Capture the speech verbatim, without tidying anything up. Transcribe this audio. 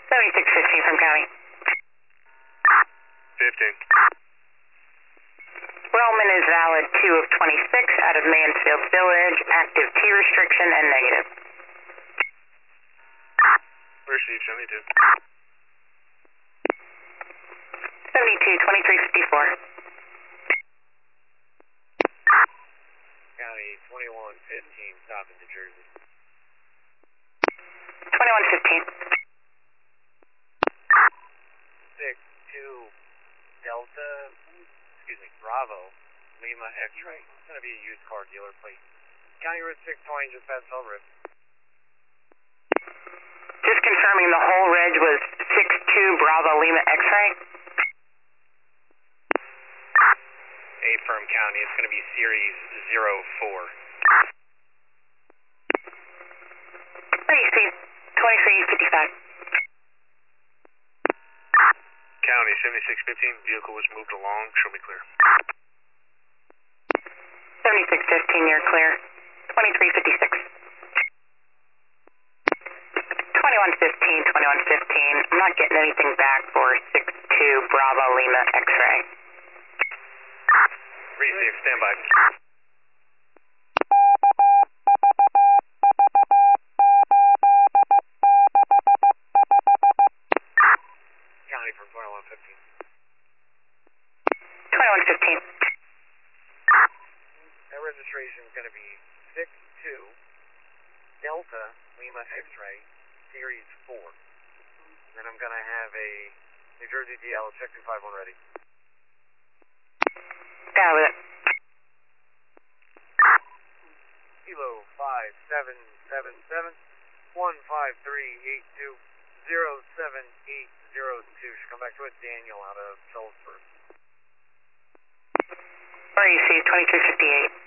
seventy-six fifteen from County. fifteen. Roman is valid two of twenty-six out of Mansfield Village, active T restriction and negative. Received, seventy-two. seventy-two, twenty-three fifty-four. County twenty-one fifteen, stop in New Jersey. twenty-one fifteen. six two Delta, excuse me, Bravo, Lima X-ray. It's going to be a used car dealer plate. County Route six twenty, just past Bell River. Just confirming the whole reg was six two Bravo Lima X-ray. Affirm County, it's going to be Series zero four. thirty-three, twenty-three fifty-five. County, seventy-six fifteen, vehicle was moved along, show me clear. seventy-six fifteen, you're clear. twenty-three fifty-six. twenty-one fifteen, twenty-one fifteen. I'm not getting anything back for six two Bravo Lima X-ray. Receive, stand by. County from twenty-one fifteen. twenty-one fifteen. That registration is going to be six two Delta Lima X-ray Series four. Then I'm going to have a New Jersey D L, check two five one ready. Got it. Kilo five seven seven seven one five three eight two zero seven eight zero two. Should come back to it. Daniel out of Phillipsburg. Where you see twenty-three fifty-eight.